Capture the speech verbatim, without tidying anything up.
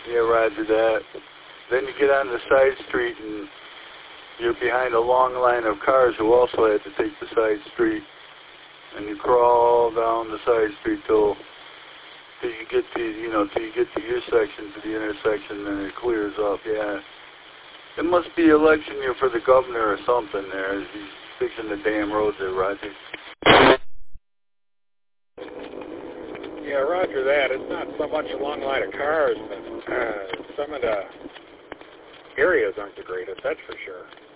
Yeah, roger that. Then you get on the side street and you're behind a long line of cars who also had to take the side street. And you crawl down the side street till, till you get to, you know, till you get to your section, to the intersection, and it clears up, yeah. It must be election year for the governor or something there, as he's fixing the damn roads there, Roger. Yeah, roger that. It's not so much a long line of cars, but uh, some of the areas aren't the greatest, that's for sure.